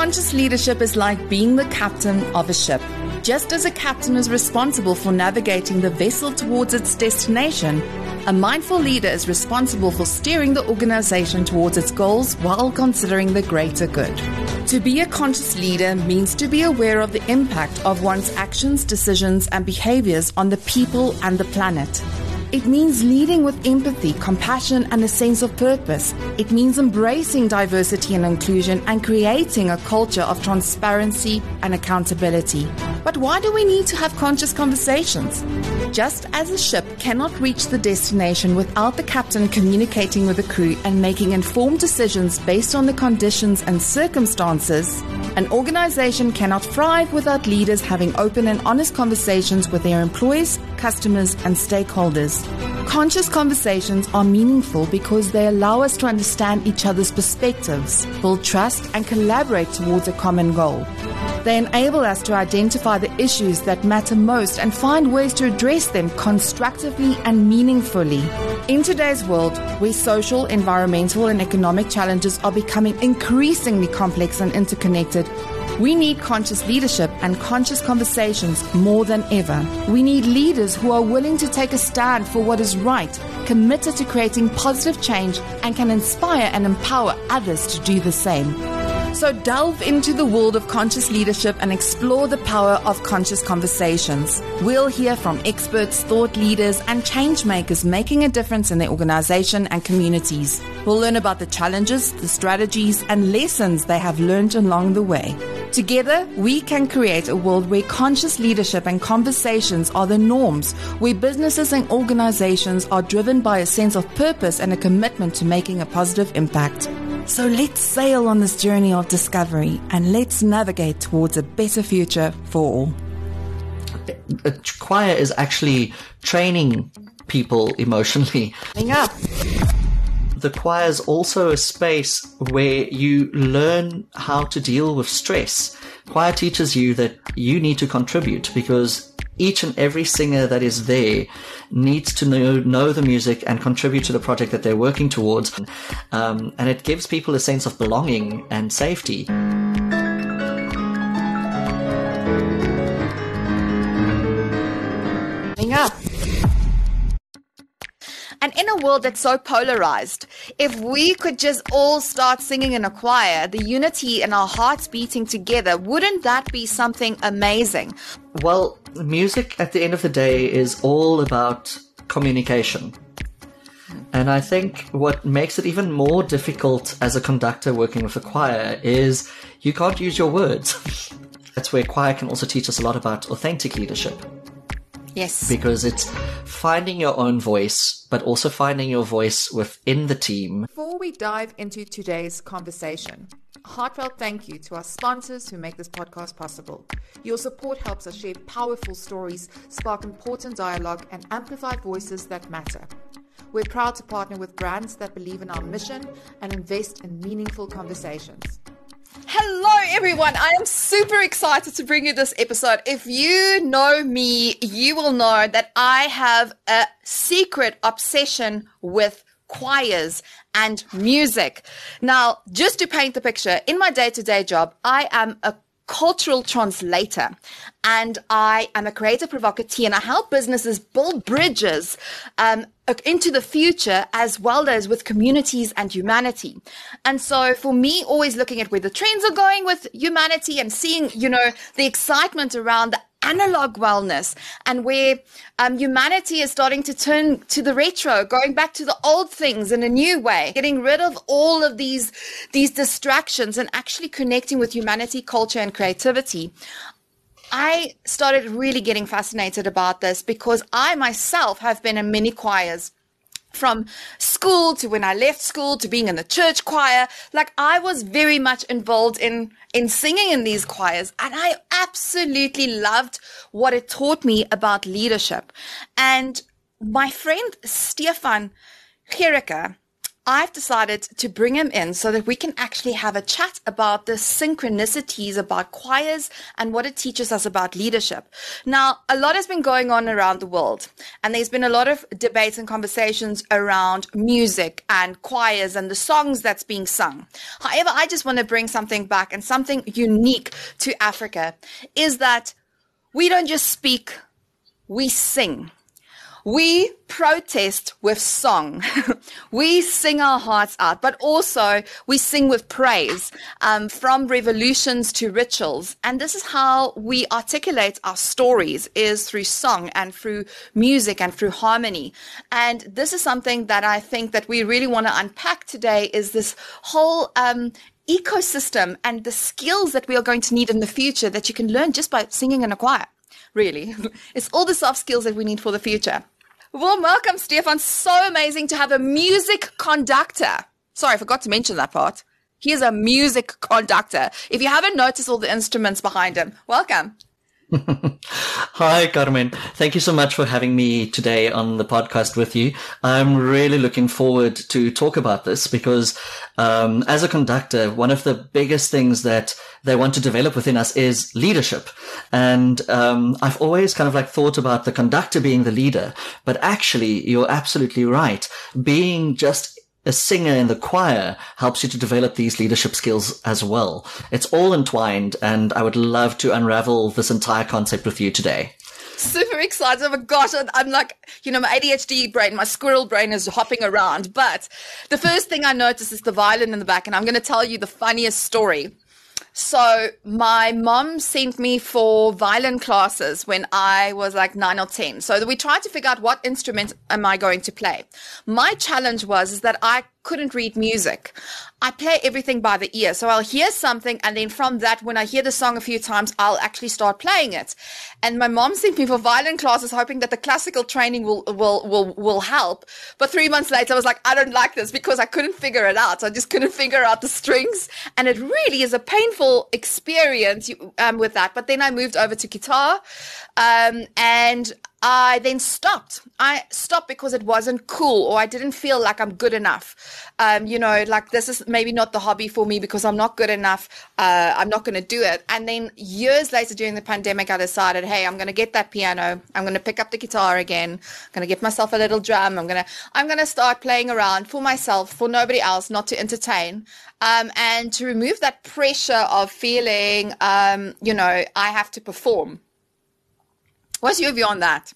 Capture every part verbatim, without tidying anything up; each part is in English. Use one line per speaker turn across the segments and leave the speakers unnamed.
Conscious leadership is like being the captain of a ship. Just as a captain is responsible for navigating the vessel towards its destination, a mindful leader is responsible for steering the organization towards its goals while considering the greater good. To be a conscious leader means to be aware of the impact of one's actions, decisions, and behaviors on the people and the planet. It means leading with empathy, compassion, and a sense of purpose. It means embracing diversity and inclusion and creating a culture of transparency and accountability. But why do we need to have conscious conversations? Just as a ship cannot reach the destination without the captain communicating with the crew and making informed decisions based on the conditions and circumstances, an organization cannot thrive without leaders having open and honest conversations with their employees, customers, and stakeholders. Conscious conversations are meaningful because they allow us to understand each other's perspectives, build trust, and collaborate towards a common goal. They enable us to identify the issues that matter most and find ways to address them constructively and meaningfully. In today's world, where social, environmental, and economic challenges are becoming increasingly complex and interconnected, we need conscious leadership and conscious conversations more than ever. We need leaders who are willing to take a stand for what is right, committed to creating positive change, and can inspire and empower others to do the same. So delve into the world of conscious leadership and explore the power of conscious conversations. We'll hear from experts, thought leaders, and change makers making a difference in their organization and communities. We'll learn about the challenges, the strategies, and lessons they have learned along the way. Together, we can create a world where conscious leadership and conversations are the norms, where businesses and organizations are driven by a sense of purpose and a commitment to making a positive impact. So let's sail on this journey of discovery and let's navigate towards a better future for all.
A choir is actually training people emotionally.
Up.
The choir is also a space where you learn how to deal with stress. Choir teaches you that you need to contribute because each and every singer that is there needs to know, know the music and contribute to the project that they're working towards. Um, and it gives people a sense of belonging and safety.
Up. And in a world that's so polarized, if we could just all start singing in a choir, the unity and our hearts beating together, wouldn't that be something amazing?
Well, music at the end of the day is all about communication. And I think what makes it even more difficult as a conductor working with a choir is you can't use your words. That's where choir can also teach us a lot about authentic leadership.
Yes.
Because it's finding your own voice, but also finding your voice within the team.
Before we dive into today's conversation, a heartfelt thank you to our sponsors who make this podcast possible. Your support helps us share powerful stories, spark important dialogue, and amplify voices that matter. We're proud to partner with brands that believe in our mission and invest in meaningful conversations.
Hello everyone, I am super excited to bring you this episode. If you know me, you will know that I have a secret obsession with choirs and music. Now, just to paint the picture, in my day-to-day job, I am a cultural translator and I am a creative provocateur, and I help businesses build bridges um, into the future as well as with communities and humanity. And so for me, always looking at where the trends are going with humanity and seeing, you know, the excitement around the analog wellness and where um, humanity is starting to turn to the retro, going back to the old things in a new way, getting rid of all of these, these distractions and actually connecting with humanity, culture, and creativity. I started really getting fascinated about this because I myself have been in many choirs. From school to when I left school to being in the church choir, like I was very much involved in, in singing in these choirs, and I absolutely loved what it taught me about leadership. And my friend Stefan Gericke I've decided to bring him in so that we can actually have a chat about the synchronicities about choirs and what it teaches us about leadership. Now, a lot has been going on around the world, and there's been a lot of debates and conversations around music and choirs and the songs that's being sung. However, I just want to bring something back, and something unique to Africa is that we don't just speak, we sing. We protest with song. We sing our hearts out, but also we sing with praise, um, from revolutions to rituals. And this is how we articulate our stories, is through song and through music and through harmony. And this is something that I think that we really want to unpack today, is this whole um, ecosystem and the skills that we are going to need in the future that you can learn just by singing in a choir. Really, it's all the soft skills that we need for the future. Warm welcome, Stefan. So amazing to have a music conductor. Sorry, I forgot to mention that part. He is a music conductor. If you haven't noticed all the instruments behind him, welcome.
Hi, Carmen. Thank you so much for having me today on the podcast with you. I'm really looking forward to talk about this because um, as a conductor, one of the biggest things that they want to develop within us is leadership. And um, I've always kind of like thought about the conductor being the leader, but actually you're absolutely right. Being just a singer in the choir helps you to develop these leadership skills as well. It's all entwined, and I would love to unravel this entire concept with you today.
Super excited. Oh my gosh, I'm like, you know, my A D H D brain, my squirrel brain is hopping around. But the first thing I notice is the violin in the back, and I'm going to tell you the funniest story. So my mom sent me for violin classes when I was like nine or ten. So we tried to figure out what instrument am I going to play. My challenge was is that I couldn't read music. I play everything by the ear. So I'll hear something, and then from that, when I hear the song a few times, I'll actually start playing it. And my mom sent me for violin classes, hoping that the classical training will will will will help. But three months later, I was like, I don't like this, because I couldn't figure it out. I just couldn't figure out the strings, and it really is a painful experience um, with that. But then I moved over to guitar, um, and I then stopped. I stopped because it wasn't cool, or I didn't feel like I'm good enough. Um, you know, like this is maybe not the hobby for me because I'm not good enough. Uh, I'm not going to do it. And then years later during the pandemic, I decided, hey, I'm going to get that piano. I'm going to pick up the guitar again. I'm going to get myself a little drum. I'm going to, I'm going to start playing around for myself, for nobody else, not to entertain. Um, and to remove that pressure of feeling, um, you know, I have to perform. What's your view on that?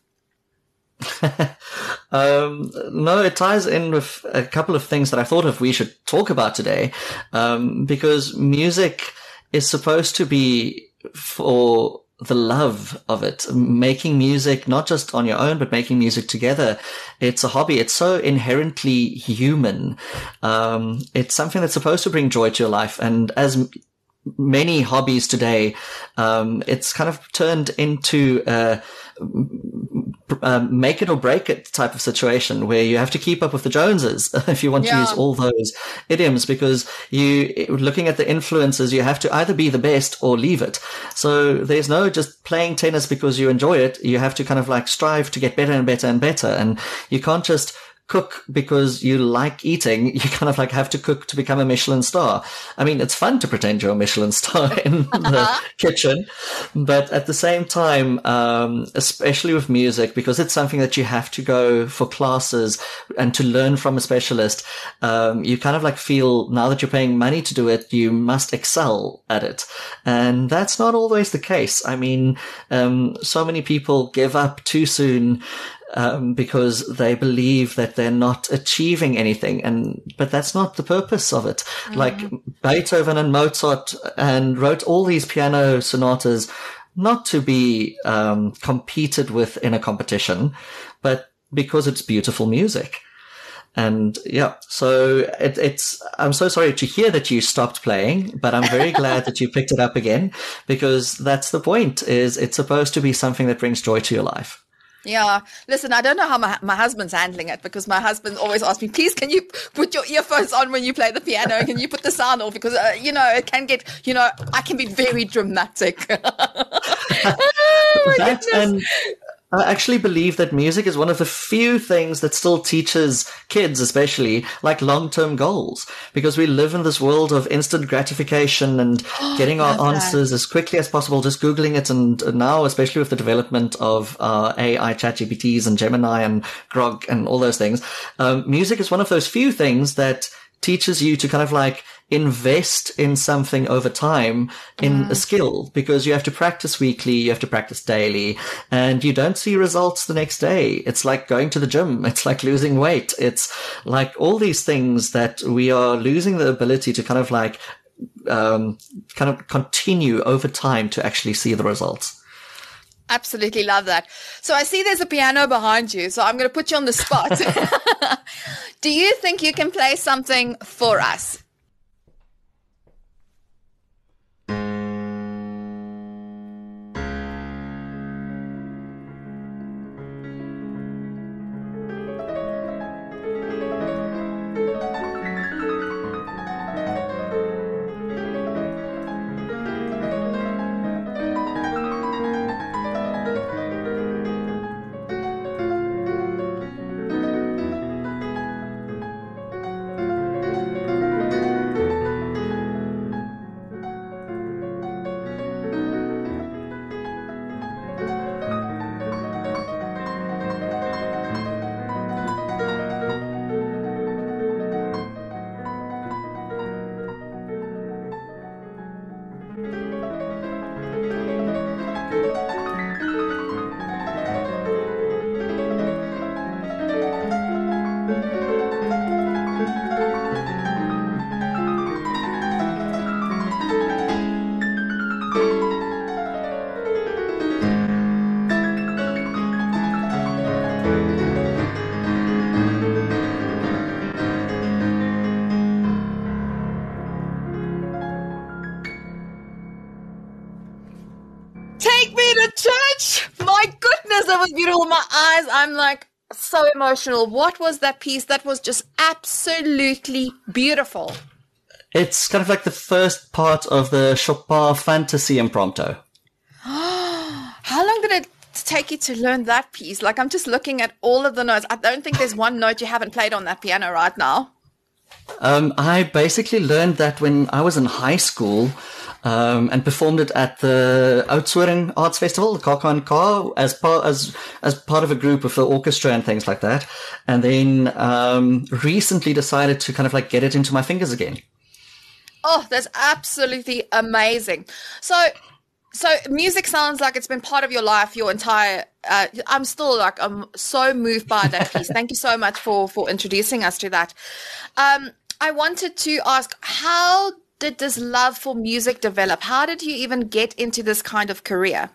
um, no, it ties in with a couple of things that I thought of we should talk about today, um, because music is supposed to be for the love of it. Making music, not just on your own, but making music together. It's a hobby. It's so inherently human. Um, it's something that's supposed to bring joy to your life. And as many hobbies today, um, it's kind of turned into a um, make it or break it type of situation where you have to keep up with the Joneses if you want yeah. to use all those idioms, because you, looking at the influencers, you have to either be the best or leave it. So there's no just playing tennis because you enjoy it. You have to kind of like strive to get better and better and better. And you can't just cook because you like eating. You kind of like have to cook to become a Michelin star. I mean, it's fun to pretend you're a Michelin star in the kitchen, but at the same time, um, especially with music, because it's something that you have to go for classes and to learn from a specialist, um, you kind of like feel now that you're paying money to do it, you must excel at it. And that's not always the case. I mean, um, so many people give up too soon Um, because they believe that they're not achieving anything. And, but that's not the purpose of it. Mm. Like Beethoven and Mozart and wrote all these piano sonatas, not to be, um, competed with in a competition, but because it's beautiful music. And yeah, so it, it's, I'm so sorry to hear that you stopped playing, but I'm very glad that you picked it up again, because that's the point, is it's supposed to be something that brings joy to your life.
Yeah. Listen, I don't know how my my husband's handling it, because my husband always asks me, please, can you put your earphones on when you play the piano? Can you put the sound off? Because, uh, you know, it can get, you know, I can be very dramatic. Oh, my
that
goodness.
And I actually believe that music is one of the few things that still teaches kids, especially, like long-term goals. Because we live in this world of instant gratification and getting our answers as quickly as possible, just Googling it. And now, especially with the development of uh, A I, ChatGPTs and Gemini and Grok and all those things, um, music is one of those few things that teaches you to kind of like invest in something over time in mm. a skill, because you have to practice weekly, you have to practice daily, and you don't see results the next day. It's like going to the gym. It's like losing weight. It's like all these things that we are losing the ability to kind of like, um, kind of continue over time to actually see the results.
Absolutely love that. So I see there's a piano behind you, so I'm going to put you on the spot. Do you think you can play something for us? That was beautiful. My eyes, I'm like so emotional. What was that piece? That was just absolutely beautiful.
It's kind of like the first part of the Chopin Fantasy Impromptu.
How long did it take you to learn that piece? Like, I'm just looking at all of the notes. I don't think there's one note you haven't played on that piano right now.
Um, I basically learned that when I was in high school. Um, and performed it at the Oudtshoorn Arts Festival, the K K N K, as part as as part of a group with the orchestra and things like that. And then um, recently decided to kind of like get it into my fingers again.
Oh, that's absolutely amazing. So, so music sounds like it's been part of your life your entire. Uh, I'm still like I'm so moved by that piece. Thank you so much for for introducing us to that. Um, I wanted to ask how. Did this love for music develop? How did you even get into this kind of career?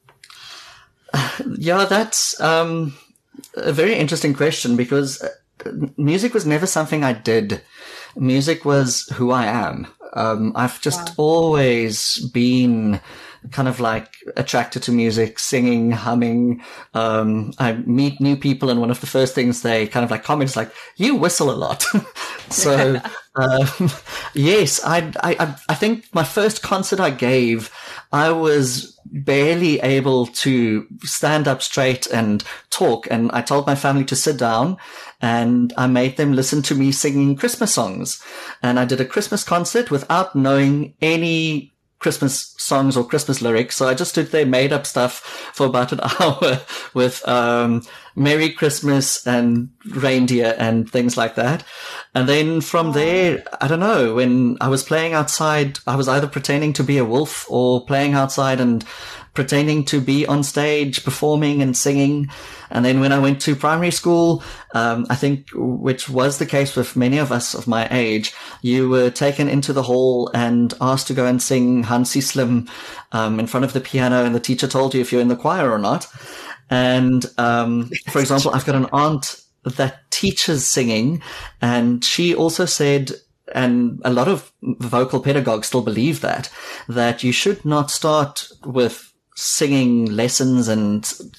Yeah, that's um, a very interesting question, because music was never something I did. Music was who I am. Um, I've just wow. always been kind of like attracted to music, singing, humming. Um, I meet new people, and one of the first things they kind of like comment is like, "You whistle a lot." So, um, yes, I, I, I think my first concert I gave, I was barely able to stand up straight and talk. And I told my family to sit down, and I made them listen to me singing Christmas songs. And I did a Christmas concert without knowing any Christmas songs or Christmas lyrics. So I just stood there, made up stuff for about an hour with um Merry Christmas and reindeer and things like that. And then from there, I don't know, when I was playing outside, I was either pretending to be a wolf or playing outside and pretending to be on stage, performing and singing. And then when I went to primary school, um, I think, which was the case with many of us of my age, you were taken into the hall and asked to go and sing Hansie Slim um, in front of the piano, and the teacher told you if you're in the choir or not. And, um, for example, I've got an aunt that teaches singing, and she also said, and a lot of vocal pedagogues still believe that, that you should not start with singing lessons and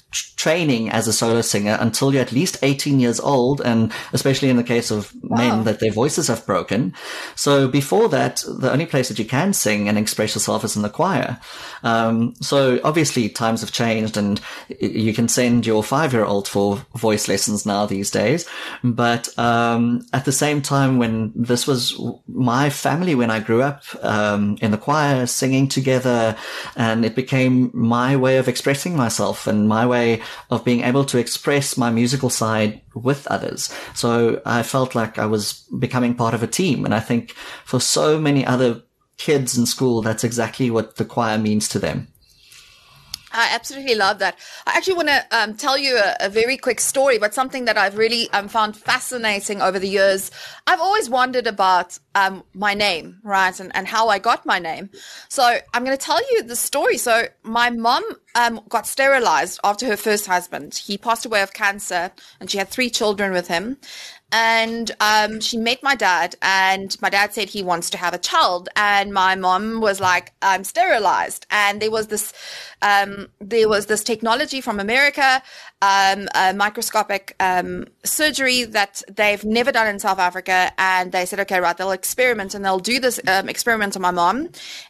training as a solo singer until you're at least eighteen years old, and especially in the case of wow. men that their voices have broken. So before that, the only place that you can sing and express yourself is in the choir. Um, so obviously times have changed, and you can send your five-year-old for voice lessons now these days. But um, at the same time, when this was my family, when I grew up um, in the choir, singing together, and it became my way of expressing myself and my way of being able to express my musical side with others. So I felt like I was becoming part of a team. And I think for so many other kids in school, that's exactly what the choir means to them.
I absolutely love that. I actually want to um, tell you a, a very quick story, but something that I've really um, found fascinating over the years. I've always wondered about um, my name, right, and, and how I got my name. So I'm going to tell you the story. So my mom um, got sterilized after her first husband. He passed away of cancer, and she had three children with him. And um, she met my dad, and my dad said he wants to have a child. And my mom was like, I'm sterilized. And there was this, um, there was this technology from America, um, a microscopic um, surgery that they've never done in South Africa. And they said, okay, right, they'll experiment, and they'll do this um, experiment on my mom,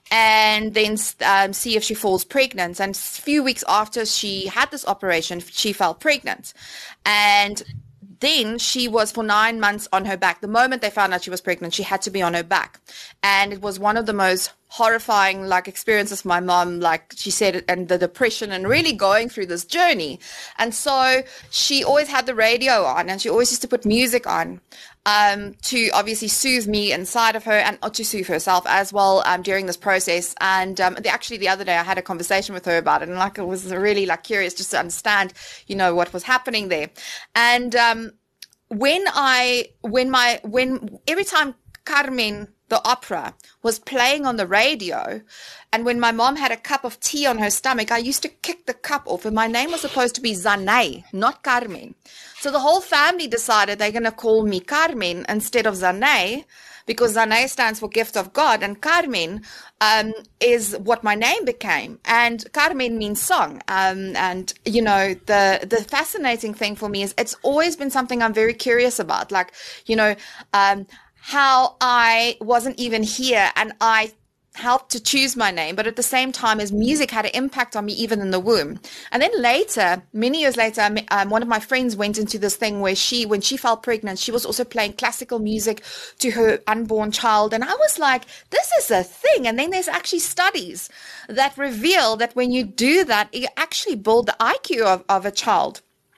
and then um, see if she falls pregnant. And a few weeks after she had this operation, she fell pregnant. And then she was for nine months on her back. The moment they found out she was pregnant, she had to be on her back. And it was one of the most horrifying, like, experiences for my mom, like she said, and the depression and really going through this journey. And so she always had the radio on, and she always used to put music on um, to obviously soothe me inside of her, and to soothe herself as well um, during this process. And um, the, actually the other day I had a conversation with her about it, and like, I was really like curious just to understand, you know, what was happening there. And um, when I, when my, when every time Carmen, the opera, was playing on the radio, and when my mom had a cup of tea on her stomach, I used to kick the cup off, and my name was supposed to be Zanay, not Carmen. So the whole family decided they're going to call me Carmen instead of Zanay, because Zanay stands for gift of God, and Carmen um, is what my name became. And Carmen means song. Um, and, you know, the the fascinating thing for me is it's always been something I'm very curious about. Like, you know, um, how I wasn't even here, and I helped to choose my name, but at the same time as music had an impact on me even in the womb. And then later, many years later, um, one of my friends went into this thing where she, when she fell pregnant, she was also playing classical music to her unborn child. And I was like, this is a thing. And then there's actually studies that reveal that when you do that, you actually build the I Q of, of a child.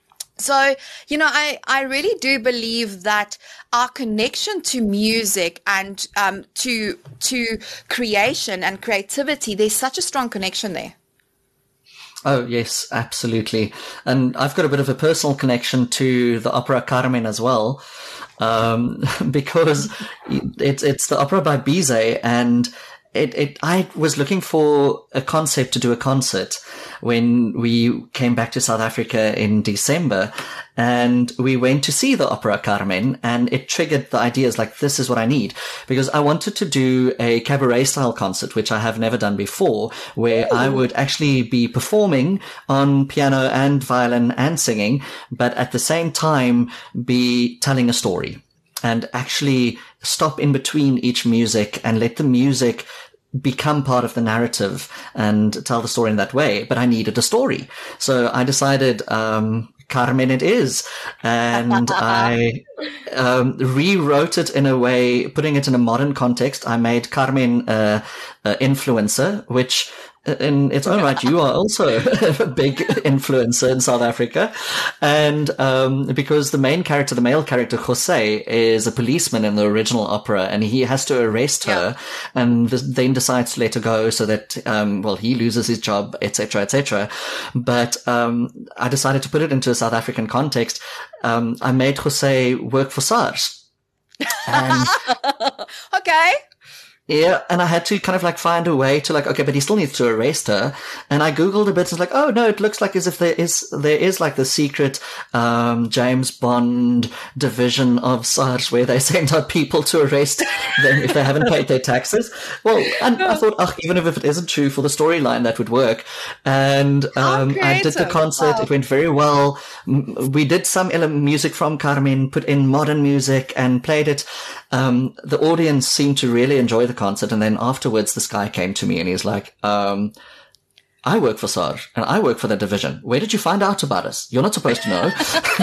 So, you know, I, I really do believe that our connection to music and um, to to creation and creativity, there's such a strong connection there.
Oh, yes, absolutely. And I've got a bit of a personal connection to the opera Carmen as well, um, because it's it's the opera by Bizet, and It, it, I was looking for a concept to do a concert when we came back to South Africa in December, and we went to see the opera Carmen, and it triggered the ideas like, this is what I need, because I wanted to do a cabaret style concert, which I have never done before, where Ooh. I would actually be performing on piano and violin and singing, but at the same time be telling a story, and actually stop in between each music and let the music become part of the narrative and tell the story in that way. But I needed a story. So I decided, um, Carmen it is. And I um, rewrote it in a way, putting it in a modern context. I made Carmen uh, an influencer, which in its own right, you are also a big influencer in South Africa. And um, because the main character, the male character, Jose, is a policeman in the original opera, and he has to arrest her, yeah. and then decides to let her go so that, um, well, he loses his job, et cetera, et cetera. But um, I decided to put it into a South African context. Um, I made Jose work for SARS. And
okay.
Yeah, and I had to kind of like find a way to like, okay, but he still needs to arrest her. And I Googled a bit and was like, oh no, it looks like as if there is, there is like the secret, um, James Bond division of SARS where they send out people to arrest them if they haven't paid their taxes. Well, and I thought, oh, even if it isn't true for the storyline, that would work. And, um, I did the concert. Wow. It went very well. We did some music from Carmen, put in modern music and played it. Um, the audience seemed to really enjoy the concert. And then afterwards, this guy came to me and he's like, um, I work for SARS and I work for the division. Where did you find out about us? You're not supposed to know.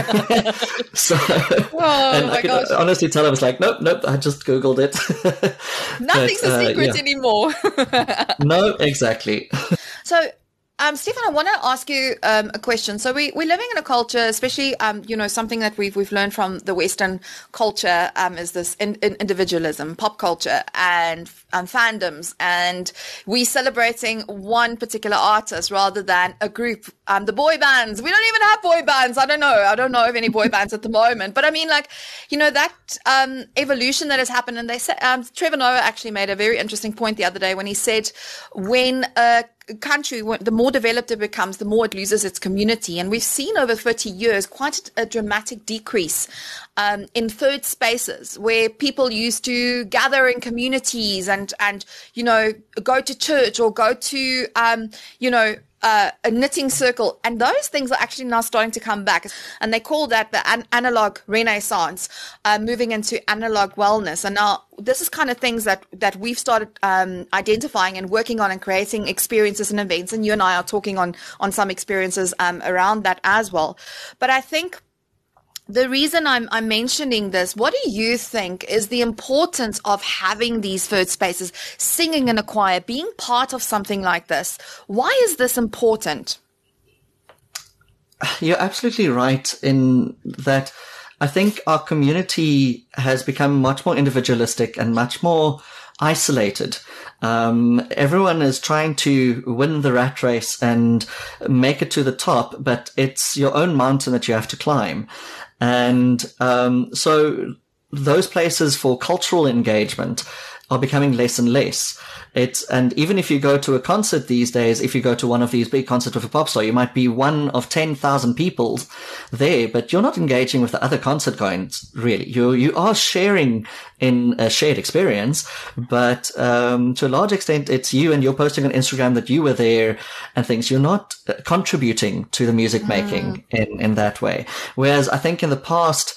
so, oh, and I could gosh. honestly tell I was like, nope, nope, I just Googled it.
Nothing's but, a secret uh, yeah. anymore.
No, exactly.
So, Um, Stefan, I want to ask you um, a question. So we, we're living in a culture, especially, um, you know, something that we've we've learned from the Western culture um, is this in, in individualism, pop culture, and um, fandoms, and we celebrating one particular artist rather than a group. Um, the boy bands, we don't even have boy bands. I don't know. I don't know of any boy bands at the moment. But I mean, like, you know, that um, evolution that has happened. And they said, um, Trevor Noah actually made a very interesting point the other day when he said, when a country, the more developed it becomes, the more it loses its community. And we've seen over thirty years quite a dramatic decrease um, in third spaces where people used to gather in communities and, and you know, go to church or go to, um, you know, Uh, a knitting circle, and those things are actually now starting to come back, and they call that the an- analog renaissance, uh, moving into analog wellness. And now this is kind of things that that we've started um, identifying and working on and creating experiences and events, and you and I are talking on on some experiences um, around that as well. But I think the reason I'm, I'm mentioning this, what do you think is the importance of having these third spaces, singing in a choir, being part of something like this? Why is this important?
You're absolutely right in that. I think our community has become much more individualistic and much more isolated. Um, everyone is trying to win the rat race and make it to the top, but it's your own mountain that you have to climb. And um, so those places for cultural engagement are becoming less and less. It's, and even if you go to a concert these days, if you go to one of these big concerts with a pop star, you might be one of ten thousand people there, but you're not engaging with the other concert goers, really. You, you are sharing in a shared experience, but, um, to a large extent, it's you and you're posting on Instagram that you were there and things. You're not contributing to the music making mm. in, in that way. Whereas I think in the past,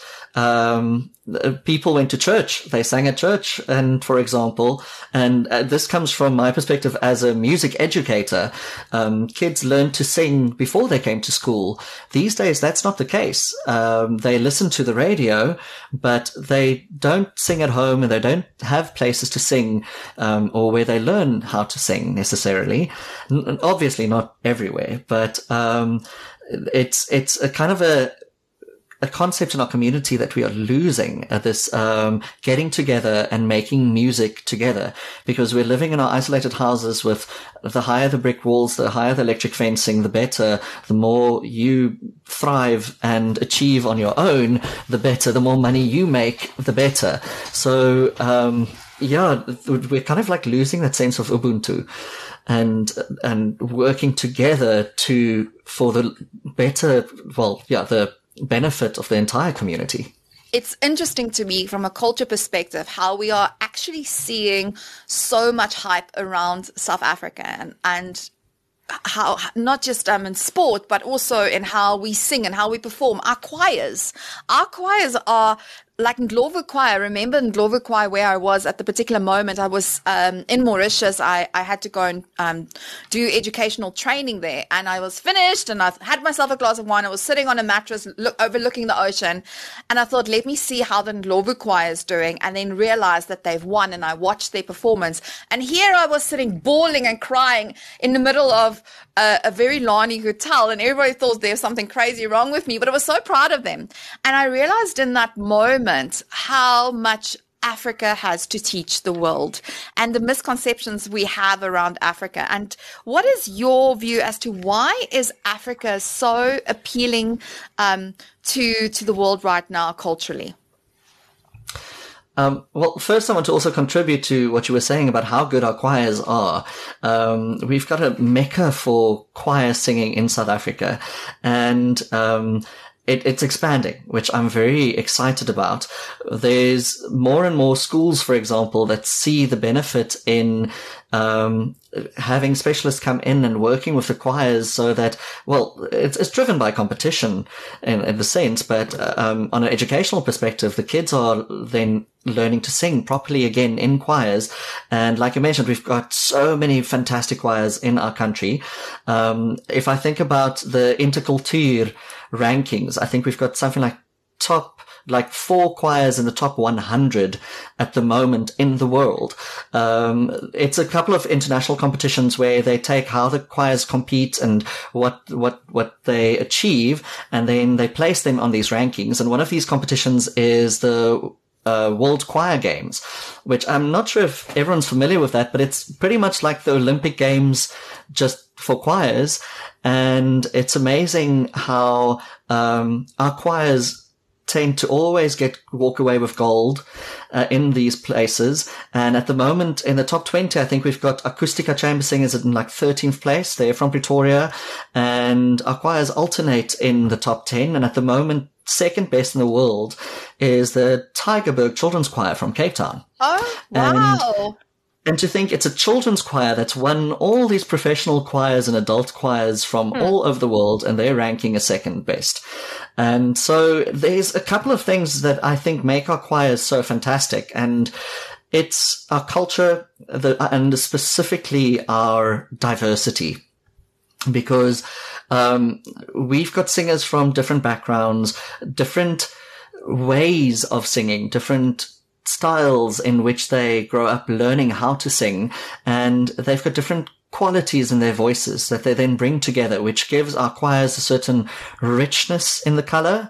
Um, people went to church, they sang at church, and for example, and uh, this comes from my perspective as a music educator, um, kids learned to sing before they came to school. These days, that's not the case. Um, they listen to the radio, but they don't sing at home and they don't have places to sing, um, or where they learn how to sing necessarily. N- obviously not everywhere, but, um, it's, it's a kind of a, a concept in our community that we are losing, uh, this um getting together and making music together, because we're living in our isolated houses with the higher the brick walls, the higher the electric fencing, the better, the more you thrive and achieve on your own, the better, the more money you make, the better. So um yeah, we're kind of like losing that sense of Ubuntu and and working together to for the better, well yeah the benefit of the entire community.
It's interesting to me from a culture perspective how we are actually seeing so much hype around South Africa, and, and how not just um, in sport, but also in how we sing and how we perform. Our choirs, our choirs are like Ndlovu Choir. Remember Ndlovu Choir, where I was at the particular moment? I was um, in Mauritius. I, I had to go and um, do educational training there, and I was finished, and I had myself a glass of wine. I was sitting on a mattress look, overlooking the ocean, and I thought, let me see how the Ndlovu Choir is doing, and then realized that they've won, and I watched their performance. And here I was sitting bawling and crying in the middle of a, a very Lani hotel, and everybody thought there was something crazy wrong with me, but I was so proud of them. And I realized in that moment how much Africa has to teach the world and the misconceptions we have around Africa. And what is your view as to why is Africa so appealing um, to to the world right now culturally?
Um, well, first I want to also contribute to what you were saying about how good our choirs are. Um, we've got a mecca for choir singing in South Africa, and um, it, it's expanding, which I'm very excited about. There's more and more schools, for example, that see the benefit in um, having specialists come in and working with the choirs so that, well, it's, it's driven by competition in, in the sense, but um, on an educational perspective, the kids are then learning to sing properly again in choirs. And like I mentioned, we've got so many fantastic choirs in our country. Um, if I think about the Intercultuur rankings, I think we've got something like top, like four choirs in the top one hundred at the moment in the world. Um, it's a couple of international competitions where they take how the choirs compete and what, what, what they achieve, and then they place them on these rankings. And one of these competitions is the Uh, World Choir Games, which I'm not sure if everyone's familiar with that, but it's pretty much like the Olympic Games just for choirs. And it's amazing how um, our choirs tend to always get walk away with gold uh, in these places. And at the moment, in the top twenty, I think we've got Acoustica Chamber Singers in like thirteenth place. They're from Pretoria, and our choirs alternate in the top ten. And at the moment, second best in the world is the Tygerberg Children's Choir from Cape Town.
Oh, wow.
And, and to think it's a children's choir that's won all these professional choirs and adult choirs from hmm. all over the world, and they're ranking a second best. And so there's a couple of things that I think make our choirs so fantastic, and it's our culture the, and specifically our diversity. Because um, we've got singers from different backgrounds, different ways of singing, different styles in which they grow up learning how to sing, and they've got different qualities in their voices that they then bring together, which gives our choirs a certain richness in the color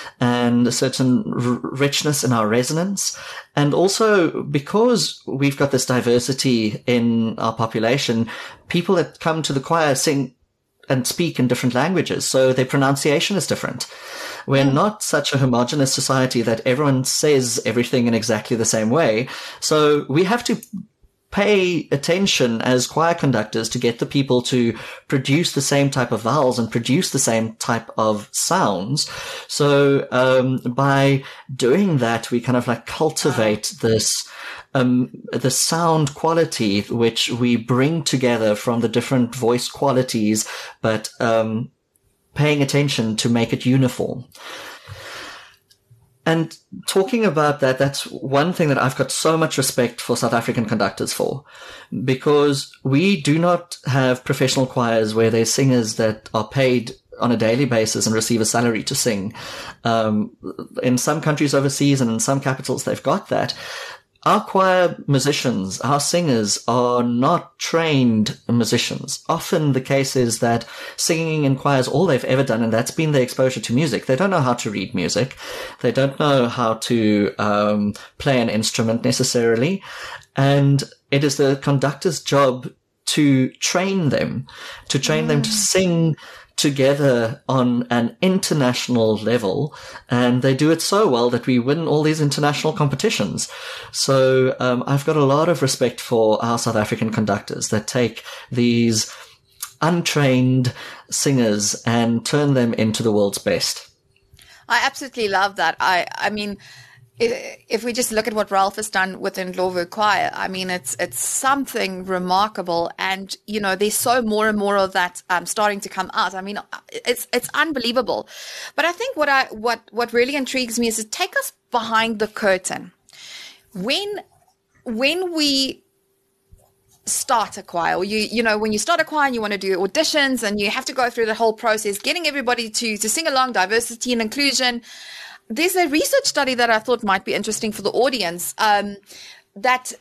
and a certain r- richness in our resonance. And also, because we've got this diversity in our population, people that come to the choir sing and speak in different languages, so their pronunciation is different. We're mm. not such a homogenous society that everyone says everything in exactly the same way. So we have to pay attention as choir conductors to get the people to produce the same type of vowels and produce the same type of sounds. So um, by doing that, we kind of like cultivate this um the sound quality which we bring together from the different voice qualities, but um paying attention to make it uniform. And talking about that, that's one thing that I've got so much respect for South African conductors for, because we do not have professional choirs where there's singers that are paid on a daily basis and receive a salary to sing. Um, in some countries overseas and in some capitals, they've got that. Our choir musicians, our singers are not trained musicians. Often the case is that singing in choir is all they've ever done, and that's been their exposure to music. They don't know how to read music. They don't know how to um, play an instrument necessarily. And it is the conductor's job to train them, to train mm. them to sing together on an international level, and they do it so well that we win all these international competitions. So um, I've got a lot of respect for our South African conductors that take these untrained singers and turn them into the world's best.
I absolutely love that. I, I mean, if we just look at what Ralph has done within Ndlovu Choir, I mean, it's it's something remarkable. And, you know, there's so more and more of that um, starting to come out. I mean, it's it's unbelievable. But I think what I what what really intrigues me is to take us behind the curtain. When when we start a choir, or you you know, when you start a choir and you want to do auditions and you have to go through the whole process, getting everybody to to sing along, diversity and inclusion. There's a research study that I thought might be interesting for the audience, um, that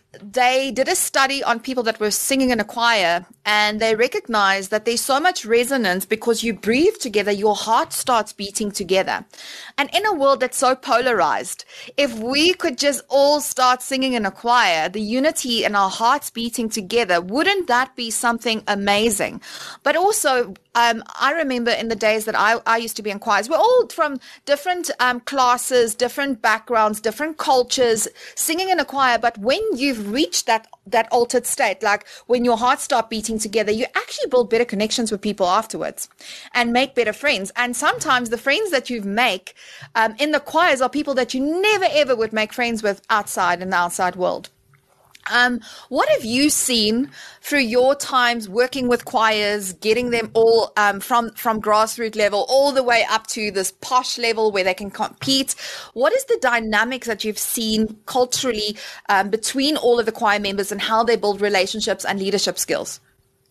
they did a study on people that were singing in a choir, and they recognized that there's so much resonance because you breathe together, your heart starts beating together. And in a world that's so polarized, if we could just all start singing in a choir, the unity in our hearts beating together, wouldn't that be something amazing? But also, um, I remember in the days that I, I used to be in choirs, we're all from different um, classes, different backgrounds, different cultures, singing in a choir. But when you've reached that that altered state, like when your hearts start beating together, you actually build better connections with people afterwards and make better friends. And sometimes the friends that you make um, in the choirs are people that you never ever would make friends with outside in the outside world. Um, what have you seen through your times working with choirs, getting them all um, from, from grassroots level all the way up to this posh level where they can compete? What is the dynamics that you've seen culturally um, between all of the choir members and how they build relationships and leadership skills?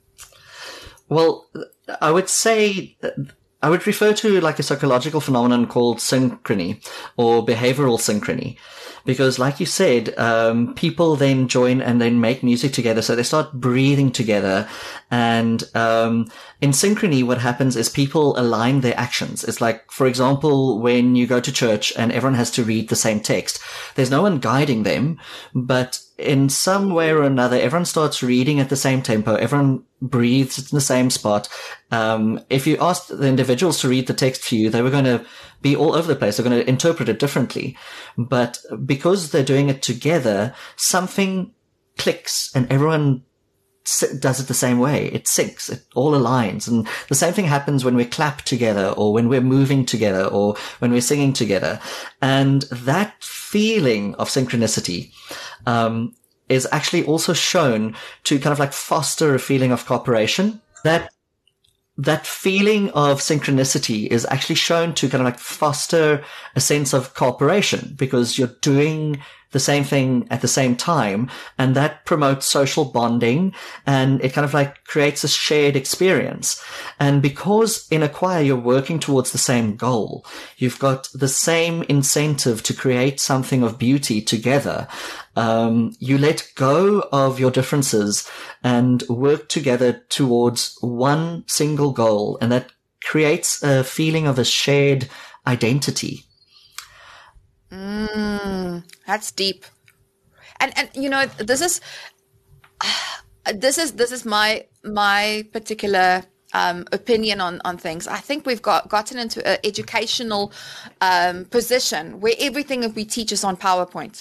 Well, I would say I would refer to like a psychological phenomenon called synchrony or behavioral synchrony. Because like you said, um, people then join and then make music together. So they start breathing together. And, um, in synchrony, what happens is people align their actions. It's like, for example, when you go to church and everyone has to read the same text, there's no one guiding them, but in some way or another, everyone starts reading at the same tempo. Everyone breathes in the same spot. Um, if you asked the individuals to read the text for you, they were going to be all over the place. They're going to interpret it differently. But because they're doing it together, something clicks and everyone does it the same way. It syncs. It all aligns. And the same thing happens when we clap together or when we're moving together or when we're singing together. And that feeling of synchronicity, um, is actually also shown to kind of like foster a feeling of cooperation. That That feeling of synchronicity is actually shown to kind of like foster a sense of cooperation because you're doing the same thing at the same time, and that promotes social bonding and it kind of like creates a shared experience. And because in a choir you're working towards the same goal, you've got the same incentive to create something of beauty together. Um, you let go of your differences and work together towards one single goal, and that creates a feeling of a shared identity.
Mm, that's deep. And, and, you know, this is, this is, this is my, my particular, um, opinion on, on things. I think we've got, gotten into an educational, um, position where everything we teach is on PowerPoint.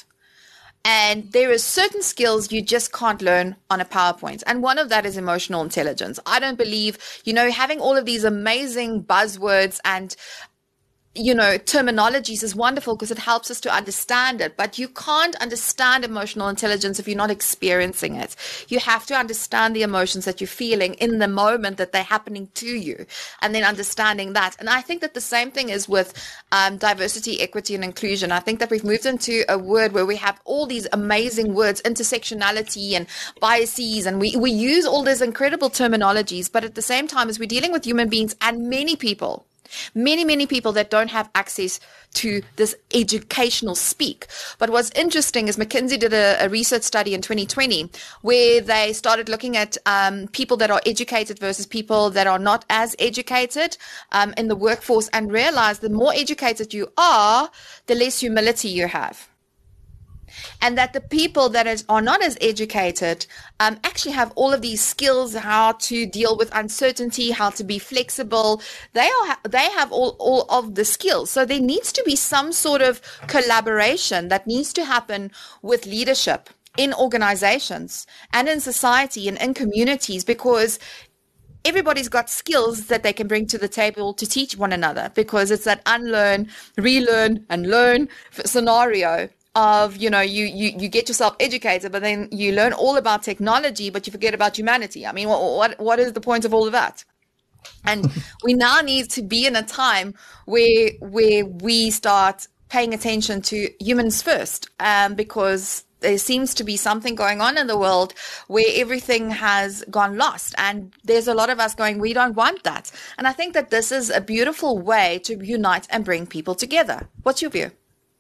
And there are certain skills you just can't learn on a PowerPoint. And one of that is emotional intelligence. I don't believe, you know, having all of these amazing buzzwords and, you know, terminologies is wonderful because it helps us to understand it, but you can't understand emotional intelligence if you're not experiencing it. You have to understand the emotions that you're feeling in the moment that they're happening to you, and then understanding that. And I think that the same thing is with um, diversity, equity, and inclusion. I think that we've moved into a word where we have all these amazing words, intersectionality and biases, and we, we use all these incredible terminologies, but at the same time as we're dealing with human beings and many people, Many, many people that don't have access to this educational speak. But what's interesting is McKinsey did a, a research study in twenty twenty where they started looking at um, people that are educated versus people that are not as educated um, in the workforce, and realized the more educated you are, the less humility you have. And that the people that is, are not as educated um, actually have all of these skills, how to deal with uncertainty, how to be flexible. They are they have all, all of the skills. So there needs to be some sort of collaboration that needs to happen with leadership in organizations and in society and in communities, because everybody's got skills that they can bring to the table to teach one another, because it's that unlearn, relearn, and learn scenario of, you know, you, you, you get yourself educated, but then you learn all about technology, but you forget about humanity. I mean, what, what, what is the point of all of that? And we now need to be in a time where, where we start paying attention to humans first, um, because there seems to be something going on in the world where everything has gone lost. And there's a lot of us going, we don't want that. And I think that this is a beautiful way to unite and bring people together. What's your view?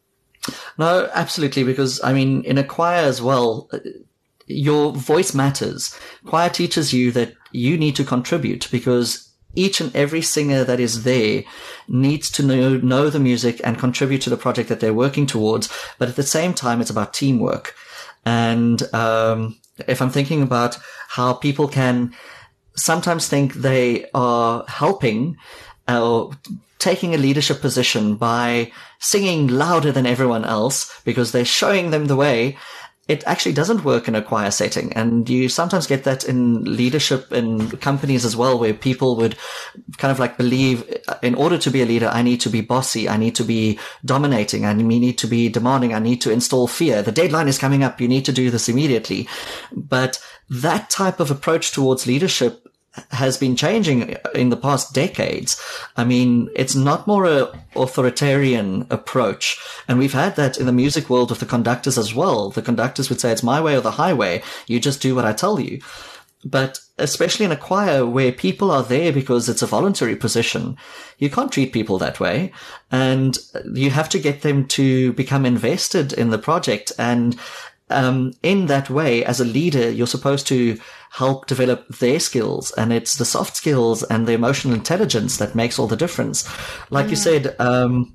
No, absolutely, because, I mean, in a choir as well, your voice matters. Choir teaches you that you need to contribute because each and every singer that is there needs to know, know the music and contribute to the project that they're working towards. But at the same time, it's about teamwork. And um, if I'm thinking about how people can sometimes think they are helping or taking a leadership position by singing louder than everyone else because they're showing them the way, it actually doesn't work in a choir setting. And you sometimes get that in leadership in companies as well, where people would kind of like believe in order to be a leader, I need to be bossy. I need to be dominating. I need to be demanding. I need to install fear. The deadline is coming up. You need to do this immediately. But that type of approach towards leadership has been changing in the past decades. I mean, it's not more a authoritarian approach. And we've had that in the music world with the conductors as well. The conductors would say, it's my way or the highway. You just do what I tell you. But especially in a choir where people are there because it's a voluntary position, you can't treat people that way. And you have to get them to become invested in the project. And Um, in that way, as a leader, you're supposed to help develop their skills, and it's the soft skills and the emotional intelligence that makes all the difference. Like mm. you said, um,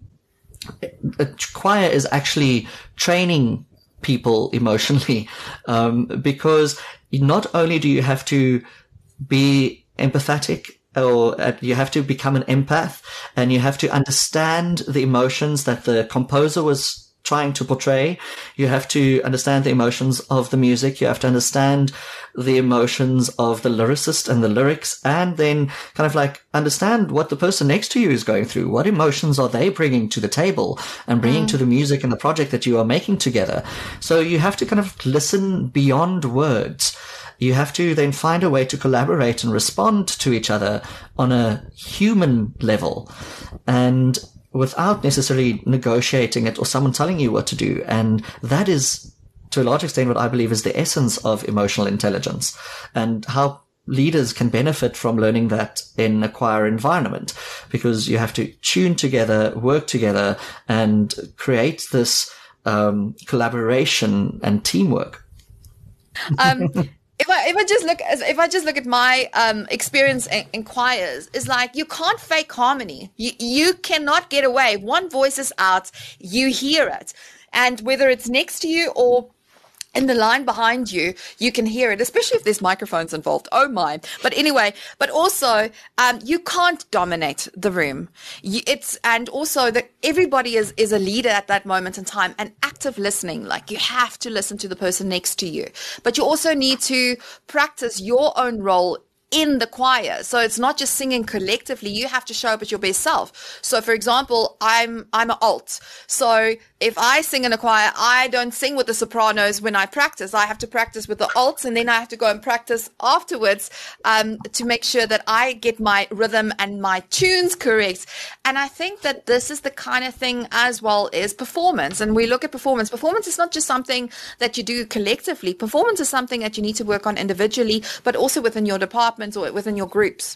a choir is actually training people emotionally, um, because not only do you have to be empathetic, or uh, you have to become an empath, and you have to understand the emotions that the composer was trying to portray. You have to understand the emotions of the music. You have to understand the emotions of the lyricist and the lyrics, and then kind of like understand what the person next to you is going through. What emotions are they bringing to the table and bringing mm. to the music and the project that you are making together? So you have to kind of listen beyond words. You have to then find a way to collaborate and respond to each other on a human level, and without necessarily negotiating it or someone telling you what to do. And that is, to a large extent, what I believe is the essence of emotional intelligence, and how leaders can benefit from learning that in a choir environment, because you have to tune together, work together, and create this um, collaboration and teamwork.
Um, If I if I just look if I just look at my um, experience in, in choirs, is like you can't fake harmony. You you cannot get away. If one voice is out, you hear it, and whether it's next to you or in the line behind you, you can hear it, especially if there's microphones involved. Oh my. But anyway, but also, um, you can't dominate the room. You, it's, and also that everybody is, is a leader at that moment in time, and active listening. Like, you have to listen to the person next to you, but you also need to practice your own role in the choir. So it's not just singing collectively. You have to show up as your best self. So for example, I'm, I'm an alt. So if I sing in a choir, I don't sing with the sopranos when I practice. I have to practice with the alts, and then I have to go and practice afterwards, um, to make sure that I get my rhythm and my tunes correct. And I think that this is the kind of thing as well as performance. And we look at performance. Performance is not just something that you do collectively. Performance is something that you need to work on individually, but also within your department or within your groups.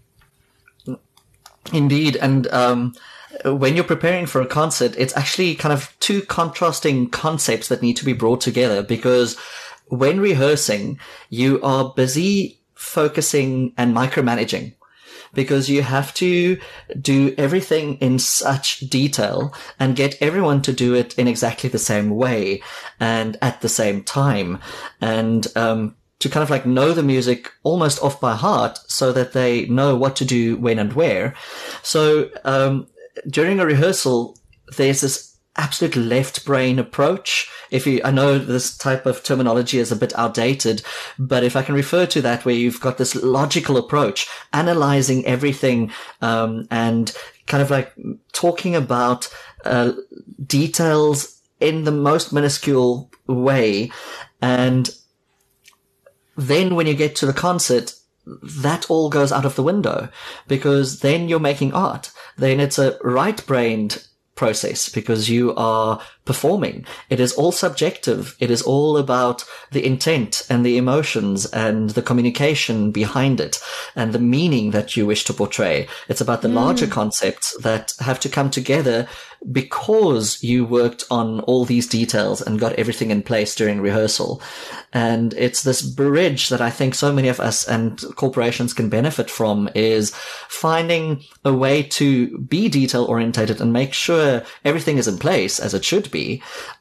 Indeed. And um, when you're preparing for a concert, it's actually kind of two contrasting concepts that need to be brought together, because when rehearsing, you are busy focusing and micromanaging, because you have to do everything in such detail and get everyone to do it in exactly the same way and at the same time. And um to kind of like know the music almost off by heart, so that they know what to do when and where. So um, during a rehearsal, there's this absolute left brain approach. If you, I know this type of terminology is a bit outdated, but if I can refer to that, where you've got this logical approach, analyzing everything, um, and kind of like talking about uh, details in the most minuscule way. And then when you get to the concert, that all goes out of the window, because then you're making art. Then it's a right-brained process, because you are performing. It is all subjective. It is all about the intent and the emotions and the communication behind it and the meaning that you wish to portray. It's about the mm. larger concepts that have to come together because you worked on all these details and got everything in place during rehearsal. And it's this bridge that I think so many of us and corporations can benefit from, is finding a way to be detail orientated and make sure everything is in place as it should be.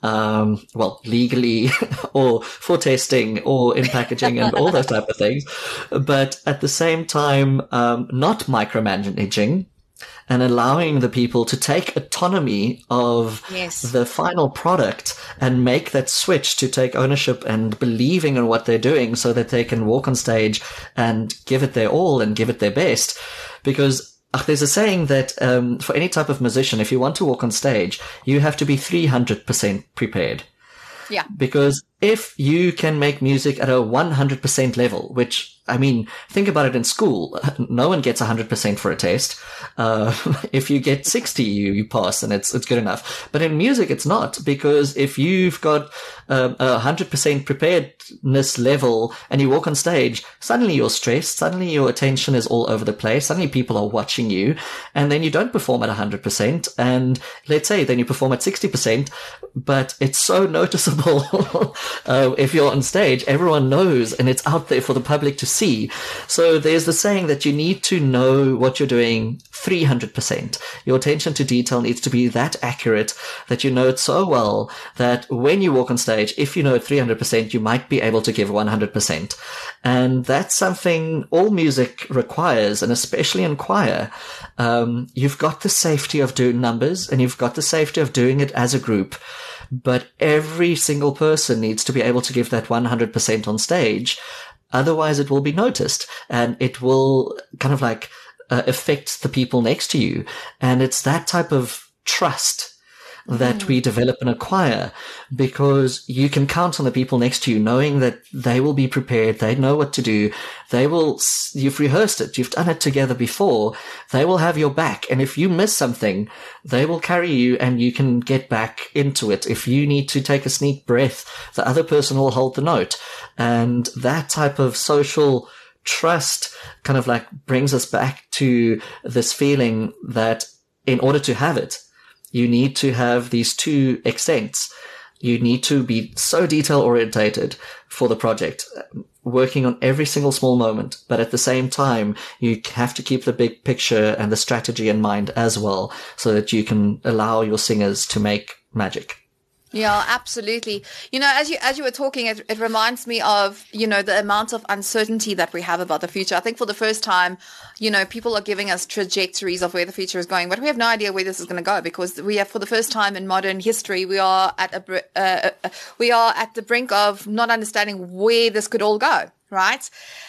Um, well, legally or for testing or in packaging and all those type of things. But at the same time, um, not micromanaging, and allowing the people to take autonomy of yes. the final product and make that switch to take ownership and believing in what they're doing so that they can walk on stage and give it their all and give it their best. Because uh, there's a saying that um, for any type of musician, if you want to walk on stage, you have to be three hundred percent prepared.
Yeah.
Because if you can make music at a one hundred percent level, which, I mean, think about it in school. No one gets one hundred percent for a test. Uh, if you get sixty, you, you pass and it's, it's good enough. But in music, it's not, because if you've got um, a one hundred percent preparedness level and you walk on stage, suddenly you're stressed. Suddenly your attention is all over the place. Suddenly people are watching you, and then you don't perform at one hundred percent. And let's say then you perform at sixty percent, but it's so noticeable. Uh, if you're on stage, everyone knows, and it's out there for the public to see. So there's the saying that you need to know what you're doing three hundred percent. Your attention to detail needs to be that accurate that you know it so well that when you walk on stage, if you know it three hundred percent, you might be able to give one hundred percent. And that's something all music requires, and especially in choir. Um, you've got the safety of doing numbers, and you've got the safety of doing it as a group. But every single person needs to be able to give that one hundred percent on stage. Otherwise, it will be noticed, and it will kind of like uh, affect the people next to you. And it's that type of trust that mm. we develop in a choir, because you can count on the people next to you, knowing that they will be prepared. They know what to do. They will, you've rehearsed it. You've done it together before. They will have your back. And if you miss something, they will carry you and you can get back into it. If you need to take a sneak breath, the other person will hold the note. And that type of social trust kind of like brings us back to this feeling that in order to have it, you need to have these two extents. You need to be so detail orientated for the project, working on every single small moment. But at the same time, you have to keep the big picture and the strategy in mind as well, so that you can allow your singers to make magic.
Yeah, absolutely. You know, as you as you were talking, it, it reminds me of, you know, the amount of uncertainty that we have about the future. I think for the first time, you know, people are giving us trajectories of where the future is going, but we have no idea where this is going to go, because we have, for the first time in modern history, we are at a uh, uh, we are at the brink of not understanding where this could all go, right?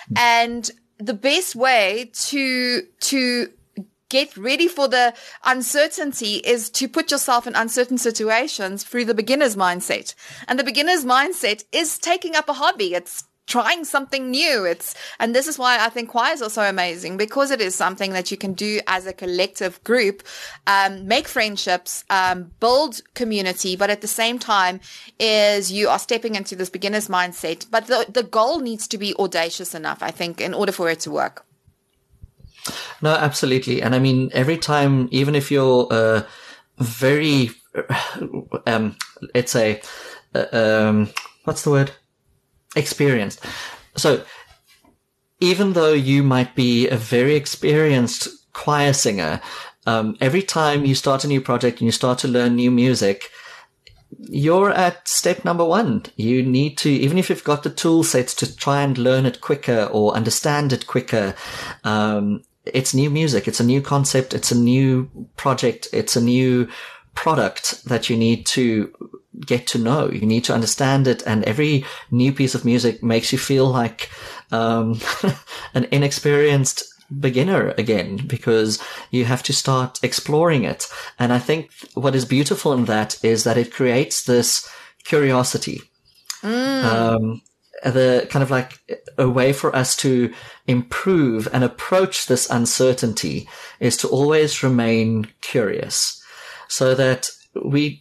And the best way to to get ready for the uncertainty is to put yourself in uncertain situations through the beginner's mindset. And the beginner's mindset is taking up a hobby. It's trying something new. It's, and this is why I think choirs are so amazing, because it is something that you can do as a collective group, um, make friendships, um, build community, but at the same time is you are stepping into this beginner's mindset. But the, the goal needs to be audacious enough, I think, in order for it to work.
No, absolutely. And I mean, every time, even if you're uh, very, um, let's say, uh, um, what's the word? Experienced. So even though you might be a very experienced choir singer, um, every time you start a new project and you start to learn new music, you're at step number one. You need to, even if you've got the tool sets to try and learn it quicker or understand it quicker, um, it's new music. It's a new concept. It's a new project. It's a new product that you need to get to know. You need to understand it. And every new piece of music makes you feel like, um, an inexperienced beginner again, because you have to start exploring it. And I think what is beautiful in that is that it creates this curiosity. Mm. Um, the kind of like a way for us to improve and approach this uncertainty is to always remain curious, so that we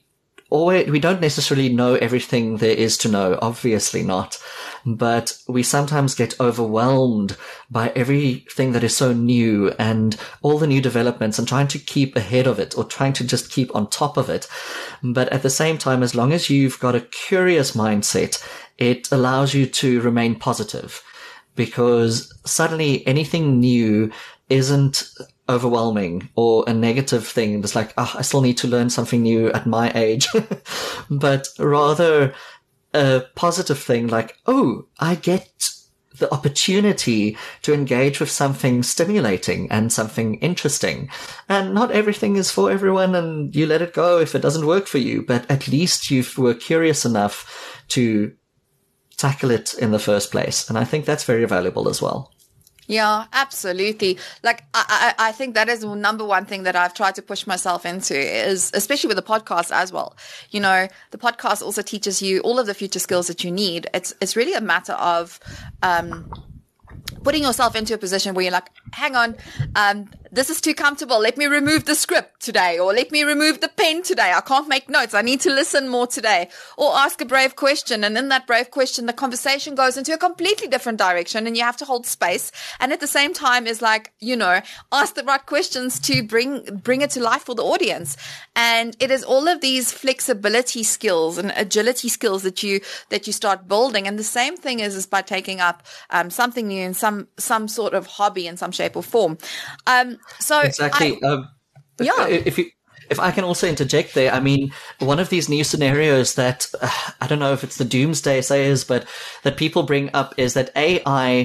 always, we don't necessarily know everything there is to know, obviously not, but we sometimes get overwhelmed by everything that is so new and all the new developments and trying to keep ahead of it or trying to just keep on top of it. But at the same time, as long as you've got a curious mindset, it allows you to remain positive, because suddenly anything new isn't overwhelming or a negative thing. It's like, oh, I still need to learn something new at my age, but rather a positive thing like, oh, I get the opportunity to engage with something stimulating and something interesting. And not everything is for everyone, and you let it go if it doesn't work for you, but at least you were curious enough to tackle it in the first place. And I think that's very valuable as well.
Yeah, absolutely. Like, I, I, I think that is the number one thing that I've tried to push myself into is, especially with the podcast as well. You know, the podcast also teaches you all of the future skills that you need. It's, it's really a matter of, um, putting yourself into a position where you're like, hang on, um, this is too comfortable. Let me remove the script today, or let me remove the pen today. I can't make notes. I need to listen more today, or ask a brave question. And in that brave question, the conversation goes into a completely different direction, and you have to hold space. And at the same time is like, you know, ask the right questions to bring, bring it to life for the audience. And it is all of these flexibility skills and agility skills that you, that you start building. And the same thing is, is by taking up, um, something new in some, some sort of hobby in some shape or form. Um, So
exactly.
I,
um,
yeah.
If you, if I can also interject there, I mean, one of these new scenarios that uh, I don't know if it's the doomsday sayers, but that people bring up is that A I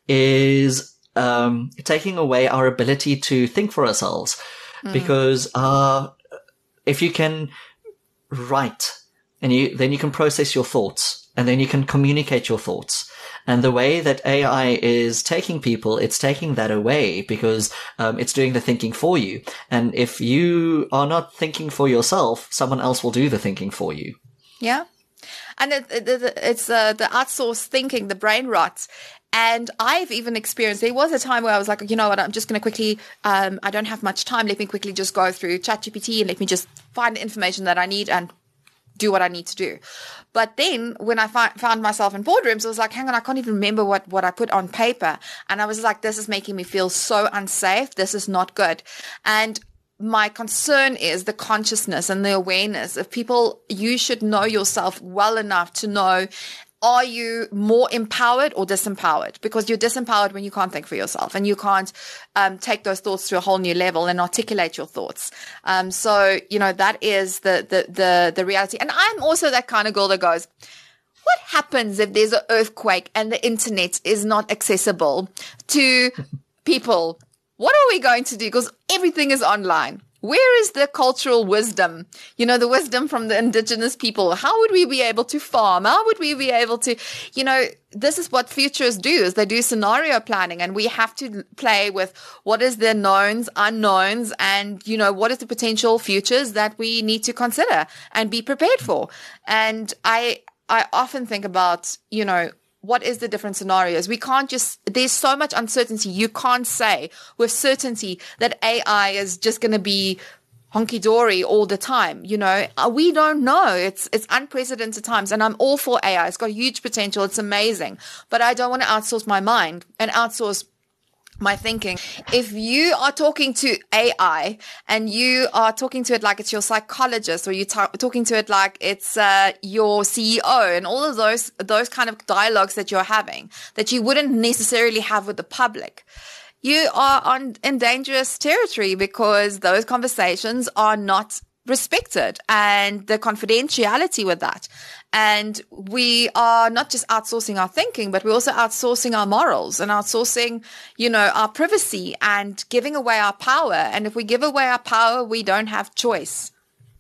is um, taking away our ability to think for ourselves, mm. because uh, if you can write and you then you can process your thoughts and then you can communicate your thoughts. And the way that A I is taking people, it's taking that away because um, it's doing the thinking for you. And if you are not thinking for yourself, someone else will do the thinking for you.
Yeah. And it, it, it's uh, the outsourced thinking, the brain rot. And I've even experienced, there was a time where I was like, you know what, I'm just going to quickly, um, I don't have much time. Let me quickly just go through ChatGPT and let me just find the information that I need and do what I need to do. But then when I fi- found myself in boardrooms, I was like, hang on, I can't even remember what, what I put on paper. And I was like, this is making me feel so unsafe. This is not good. And my concern is the consciousness and the awareness of people. You should know yourself well enough to know, are you more empowered or disempowered? Because you're disempowered when you can't think for yourself and you can't um, take those thoughts to a whole new level and articulate your thoughts. Um, so, you know, that is the, the, the, the reality. And I'm also that kind of girl that goes, what happens if there's an earthquake and the internet is not accessible to people? What are we going to do? Because everything is online. Where is the cultural wisdom? You know, the wisdom from the indigenous people. How would we be able to farm? How would we be able to, you know, this is what futurists do, is they do scenario planning, and we have to play with what is the knowns, unknowns, and, you know, what is the potential futures that we need to consider and be prepared for. And I, I often think about, you know, what is the different scenarios? We can't just, there's so much uncertainty. You can't say with certainty that A I is just going to be honky-dory all the time. You know, we don't know. It's, it's unprecedented times, and I'm all for A I. It's got huge potential. It's amazing, but I don't want to outsource my mind and outsource my thinking. If you are talking to A I and you are talking to it like it's your psychologist, or you're t- talking to it like it's uh, your C E O, and all of those those kind of dialogues that you're having that you wouldn't necessarily have with the public, you are on in dangerous territory, because those conversations are not respected, and the confidentiality with that. And we are not just outsourcing our thinking, but we're also outsourcing our morals and outsourcing, you know, our privacy and giving away our power. And if we give away our power, we don't have choice.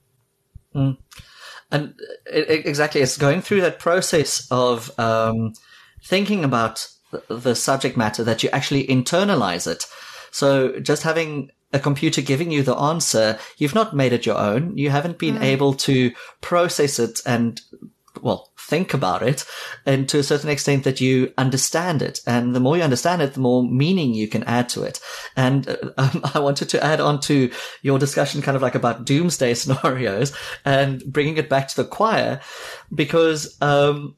Mm. And it, exactly, it's going through that process of um, thinking about the, the subject matter that you actually internalize it. So just having a computer giving you the answer, you've not made it your own. You haven't been mm. able to process it and, well, think about it, and to a certain extent that you understand it. And the more you understand it, the more meaning you can add to it. And uh, um, I wanted to add on to your discussion kind of like about doomsday scenarios and bringing it back to the choir, because um,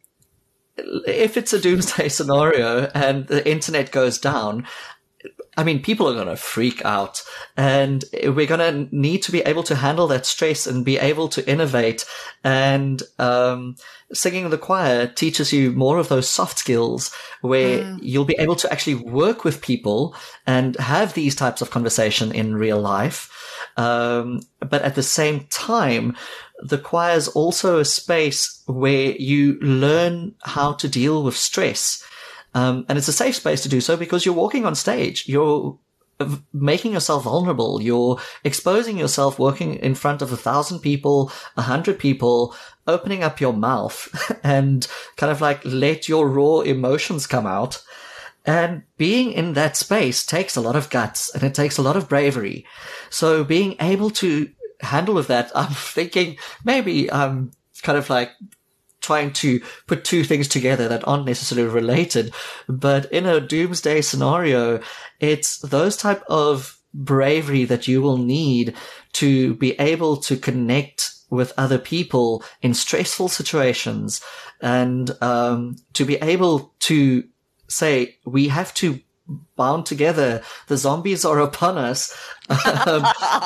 if it's a doomsday scenario and the internet goes down, I mean, people are going to freak out, and we're going to need to be able to handle that stress and be able to innovate. And um, singing in the choir teaches you more of those soft skills where mm. you'll be able to actually work with people and have these types of conversation in real life. Um, but at the same time, the choir is also a space where you learn how to deal with stress. Um, and it's a safe space to do so because you're walking on stage. You're making yourself vulnerable. You're exposing yourself working in front of a thousand people, a hundred people, opening up your mouth and kind of like let your raw emotions come out. And being in that space takes a lot of guts and it takes a lot of bravery. So being able to handle with that, I'm thinking maybe I'm kind of like trying to put two things together that aren't necessarily related. But in a doomsday scenario, it's those type of bravery that you will need to be able to connect with other people in stressful situations, and um, to be able to say, we have to bound together. The zombies are upon us. Um,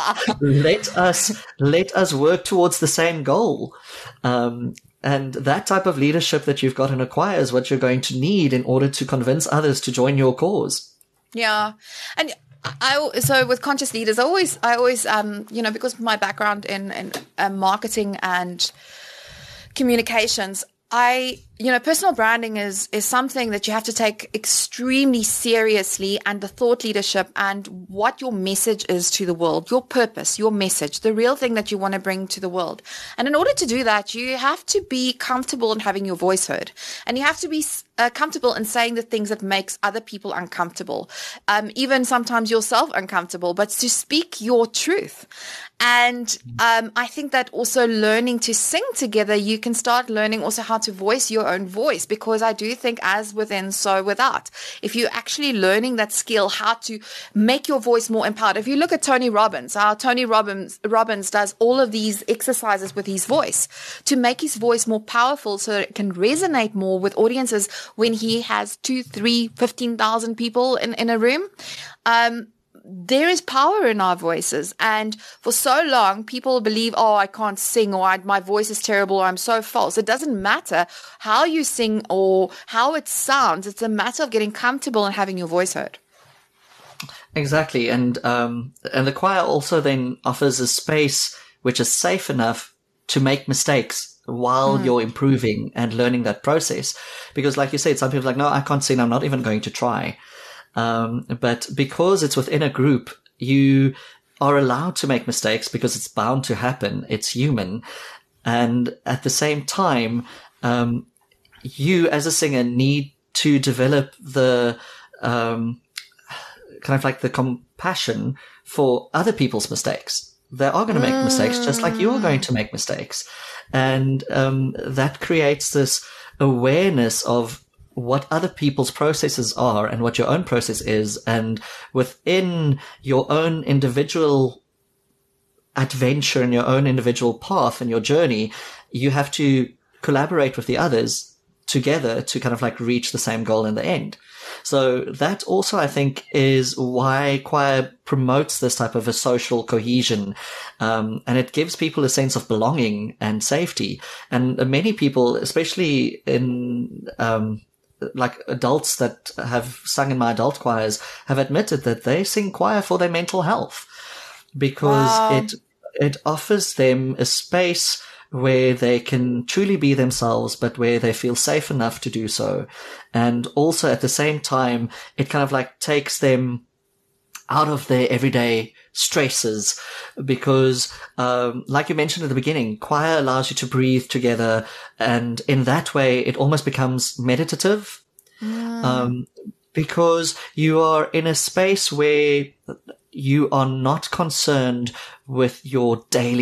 let us, let us work towards the same goal. Um, And that type of leadership that you've got in a choir is what you're going to need in order to convince others to join your cause.
Yeah. And I, so with Conscious Leaders, I always, I always, um, you know, because of my background in, in uh, marketing and communications, I, you know, personal branding is, is something that you have to take extremely seriously, and the thought leadership and what your message is to the world, your purpose, your message, the real thing that you want to bring to the world. And in order to do that, you have to be comfortable in having your voice heard, and you have to be uh, comfortable in saying the things that makes other people uncomfortable, um, even sometimes yourself uncomfortable, but to speak your truth. And um, I think that also learning to sing together, you can start learning also how to voice your own voice, because I do think as within, so without. If you're actually learning that skill, how to make your voice more empowered. If you look at Tony Robbins, how Tony Robbins, Robbins does all of these exercises with his voice to make his voice more powerful so that it can resonate more with audiences when he has two, three, fifteen thousand people in, in a room. Um, There is power in our voices. And for so long, people believe, oh, I can't sing, or I, my voice is terrible, or I'm so false. It doesn't matter how you sing or how it sounds. It's a matter of getting comfortable and having your voice heard.
Exactly. And, um, and the choir also then offers a space which is safe enough to make mistakes while mm. you're improving and learning that process. Because like you said, some people are like, no, I can't sing. I'm not even going to try. Um, but because it's within a group, you are allowed to make mistakes because it's bound to happen. It's human. And at the same time, um, you as a singer need to develop the, um, kind of like the compassion for other people's mistakes. They are going to make mm. mistakes just like you are going to make mistakes. And, um, that creates this awareness of what other people's processes are and what your own process is. And within your own individual adventure and your own individual path and your journey, you have to collaborate with the others together to kind of like reach the same goal in the end. So that also, I think, is why choir promotes this type of a social cohesion. Um, and it gives people a sense of belonging and safety. And many people, especially in, um, like adults that have sung in my adult choirs, have admitted that they sing choir for their mental health, because wow. it it offers them a space where they can truly be themselves, but where they feel safe enough to do so. And also at the same time, it kind of like takes them out of their everyday stresses, because um like you mentioned at the beginning, choir allows you to breathe together, and in that way it almost becomes meditative. mm. um because you are in a space where you are not concerned with your daily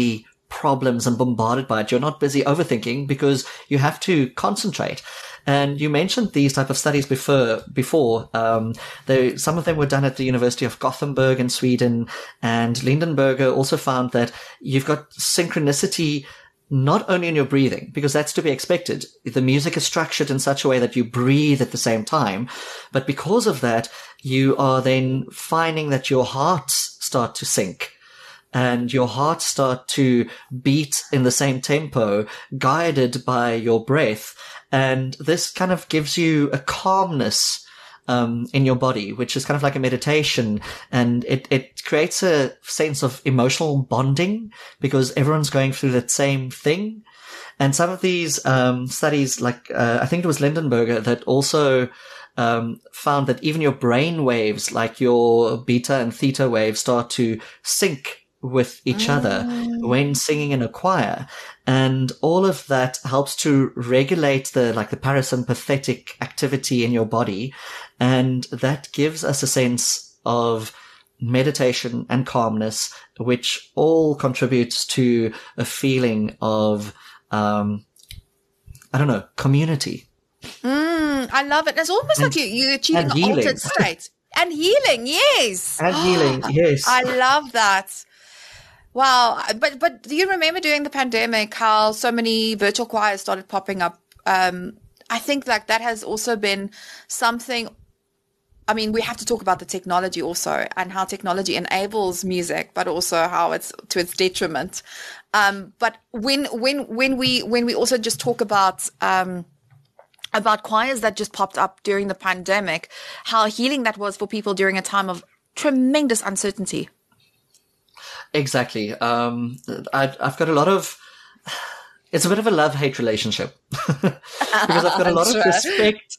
problems and bombarded by it. You're not busy overthinking because you have to concentrate. And you mentioned these type of studies before. Before, um, they, some of them were done at the University of Gothenburg in Sweden, and Lindenberger also found that you've got synchronicity not only in your breathing, because that's to be expected. The music is structured in such a way that you breathe at the same time, but because of that, you are then finding that your hearts start to sync. And your heart start to beat in the same tempo, guided by your breath. And this kind of gives you a calmness um, in your body, which is kind of like a meditation. And it, it creates a sense of emotional bonding because everyone's going through that same thing. And some of these um, studies, like uh, I think it was Lindenberger, that also um, found that even your brain waves, like your beta and theta waves, start to sync with each other mm. when singing in a choir. And all of that helps to regulate the, like the parasympathetic activity in your body. And that gives us a sense of meditation and calmness, which all contributes to a feeling of, um, I don't know, community.
Mm, I love it. It's almost and, like you, you're achieving an altered state. And healing, yes.
And healing, yes.
I love that. Wow. But but do you remember during the pandemic how so many virtual choirs started popping up? Um, I think like that has also been something. I mean, we have to talk about the technology also and how technology enables music, but also how it's to its detriment. Um, but when when when we when we also just talk about um, about choirs that just popped up during the pandemic, how healing that was for people during a time of tremendous uncertainty.
Exactly. Um, I, I've got a lot of, it's a bit of a love-hate relationship because I've got a lot sure. of respect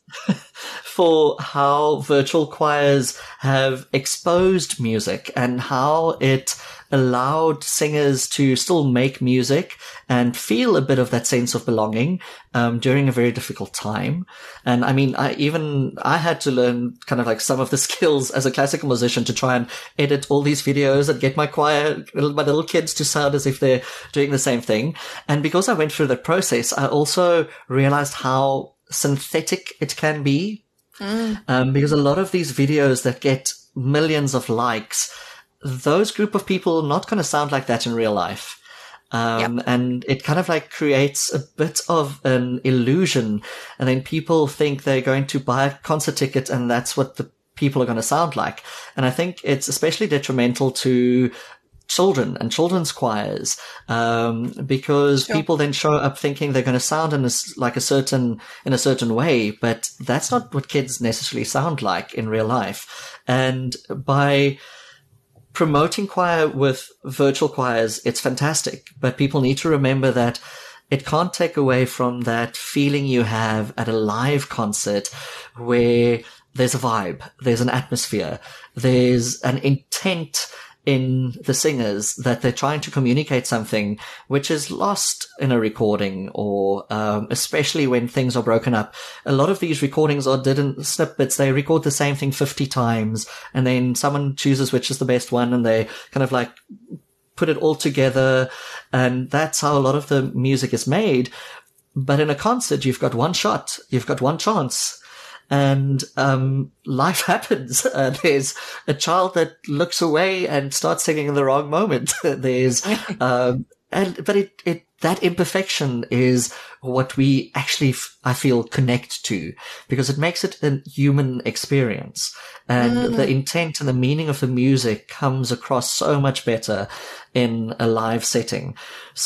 for how virtual choirs have exposed music and how it allowed singers to still make music and feel a bit of that sense of belonging um, during a very difficult time. And I mean, I even I had to learn kind of like some of the skills as a classical musician to try and edit all these videos and get my choir, my little kids to sound as if they're doing the same thing. And because I went through that process, I also realized how synthetic it can be. Mm. Um, because a lot of these videos that get millions of likes, those group of people are not going to sound like that in real life. Um, yep. And it kind of like creates a bit of an illusion. And then people think they're going to buy a concert ticket and that's what the people are going to sound like. And I think it's especially detrimental to children and children's choirs, um, because sure. people then show up thinking they're going to sound in a, like a certain, in a certain way, but that's not what kids necessarily sound like in real life. And by promoting choir with virtual choirs, it's fantastic, but people need to remember that it can't take away from that feeling you have at a live concert where there's a vibe, there's an atmosphere, there's an intent in the singers that they're trying to communicate something which is lost in a recording, or um, especially when things are broken up. A lot of these recordings are did in snippets. They record the same thing fifty times and then someone chooses which is the best one and they kind of like put it all together, and that's how a lot of the music is made. But in a concert, you've got one shot, you've got one chance. And um life happens. Uh, there's a child that looks away and starts singing in the wrong moment. There's um and but it it that imperfection is what we actually f- I feel connect to, because it makes it a human experience, and mm. the intent and the meaning of the music comes across so much better in a live setting.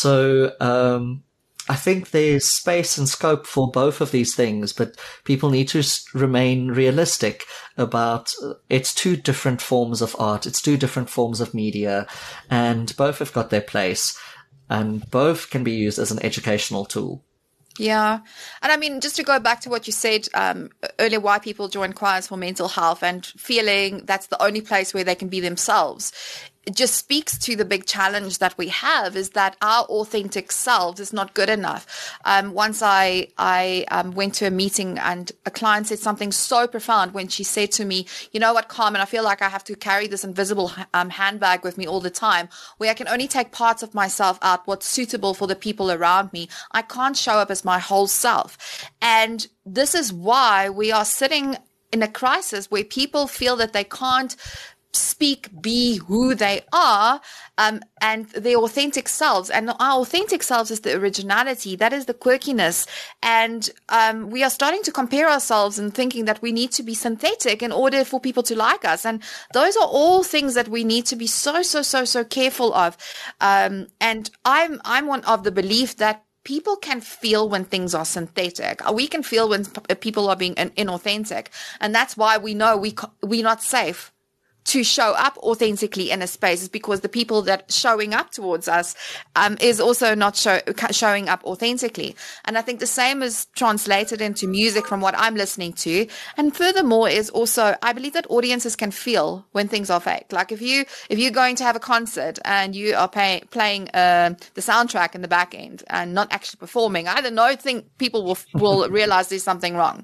So um I think there's space and scope for both of these things, but people need to remain realistic about it's two different forms of art. It's two different forms of media, and both have got their place, and both can be used as an educational tool.
Yeah. And I mean, just to go back to what you said um, earlier, why people join choirs for mental health and feeling that's the only place where they can be themselves. it just speaks to the big challenge that we have, is that our authentic selves is not good enough. Um, once I, I um, went to a meeting and a client said something so profound when she said to me, you know what, Carmen, I feel like I have to carry this invisible um, handbag with me all the time, where I can only take parts of myself out, what's suitable for the people around me. I can't show up as my whole self. And this is why we are sitting in a crisis where people feel that they can't speak, be who they are, um, and their authentic selves. And our authentic selves is the originality. That is the quirkiness. And um, we are starting to compare ourselves and thinking that we need to be synthetic in order for people to like us. And those are all things that we need to be so, so, so, so careful of. Um, and I'm, I'm one of the belief that people can feel when things are synthetic. We can feel when p- people are being in- inauthentic. And that's why we know we co- we're not safe to show up authentically in a space, is because the people that showing up towards us um, is also not show, showing up authentically. And I think the same is translated into music from what I'm listening to. And furthermore is also, I believe that audiences can feel when things are fake. Like if you, if you're going to have a concert and you are pay, playing uh, the soundtrack in the back end and not actually performing, I don't know, think people will, will realize there's something wrong.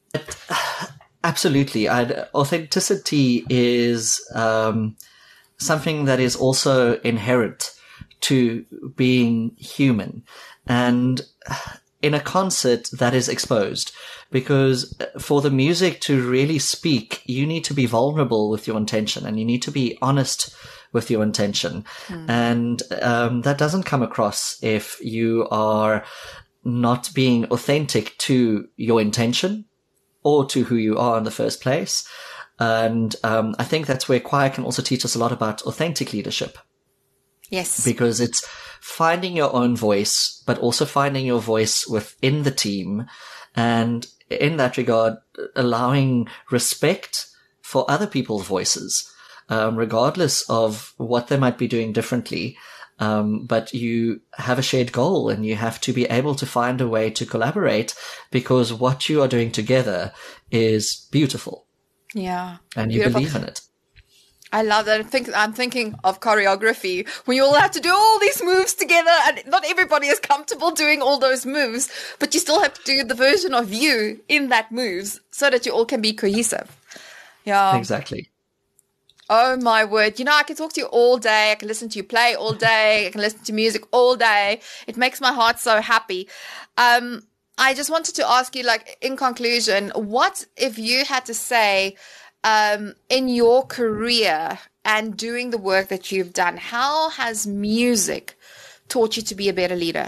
Absolutely. I'd, authenticity is um, something that is also inherent to being human. And in a concert, that is exposed, because for the music to really speak, you need to be vulnerable with your intention, and you need to be honest with your intention. Mm. And um, that doesn't come across if you are not being authentic to your intention or to who you are in the first place. And um, I think that's where choir can also teach us a lot about authentic leadership.
Yes.
Because it's finding your own voice, but also finding your voice within the team. And in that regard, allowing respect for other people's voices, um, regardless of what they might be doing differently. Um, but you have a shared goal, and you have to be able to find a way to collaborate, because what you are doing together is beautiful.
Yeah.
And you
beautiful.
believe in it.
I love that. I think I'm thinking of choreography, when you all have to do all these moves together, and not everybody is comfortable doing all those moves, but you still have to do the version of you in that moves so that you all can be cohesive. Yeah.
Exactly.
Oh my word. You know, I can talk to you all day. I can listen to you play all day. I can listen to music all day. It makes my heart so happy. Um, I just wanted to ask you, like, in conclusion, what if you had to say, um, in your career and doing the work that you've done, how has music taught you to be a better leader?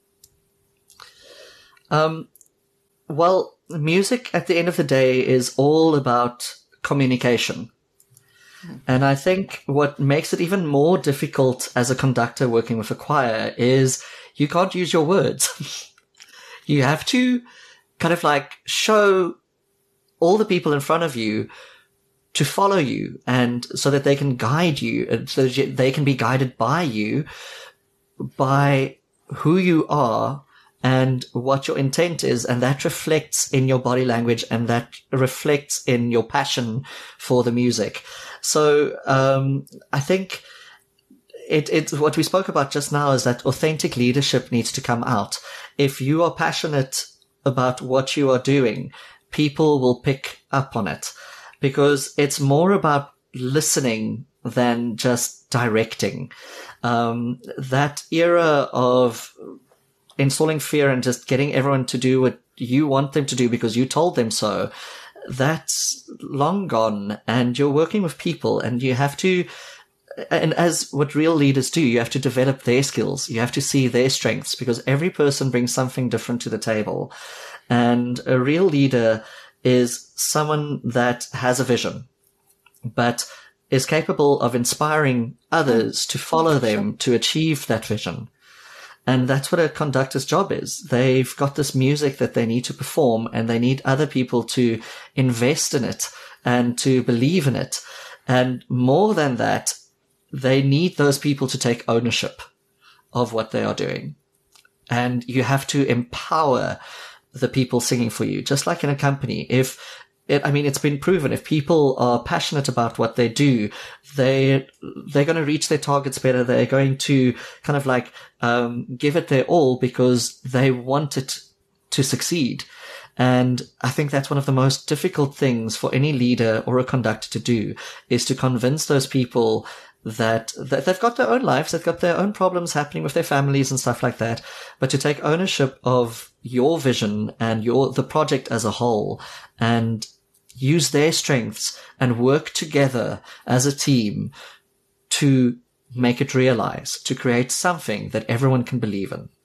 Um, well, music at the end of the day is all about communication. And I think what makes it even more difficult as a conductor working with a choir is you can't use your words. You have to kind of like show all the people in front of you to follow you, and so that they can guide you, and so that they can be guided by you, by who you are and what your intent is. And that reflects in your body language, and that reflects in your passion for the music. So, um, I think it, it, what we spoke about just now is that authentic leadership needs to come out. If you are passionate about what you are doing, people will pick up on it, because it's more about listening than just directing. Um, that era of installing fear and just getting everyone to do what you want them to do because you told them so, that's long gone. And you're working with people, and you have to, and as what real leaders do, you have to develop their skills. You have to see their strengths, because every person brings something different to the table. And a real leader is someone that has a vision, but is capable of inspiring others to follow them to achieve that vision. And that's what a conductor's job is. They've got this music that they need to perform, and they need other people to invest in it and to believe in it. And more than that, they need those people to take ownership of what they are doing. And you have to empower the people singing for you, just like in a company. If it, I mean, it's been proven if people are passionate about what they do, they, they're going to reach their targets better. They're going to kind of like, um, give it their all because they want it to succeed. And I think that's one of the most difficult things for any leader or a conductor to do, is to convince those people that, that they've got their own lives, they've got their own problems happening with their families and stuff like that, but to take ownership of your vision and your, the project as a whole, and use their strengths and work together as a team to make it realize, to create something that everyone can believe in.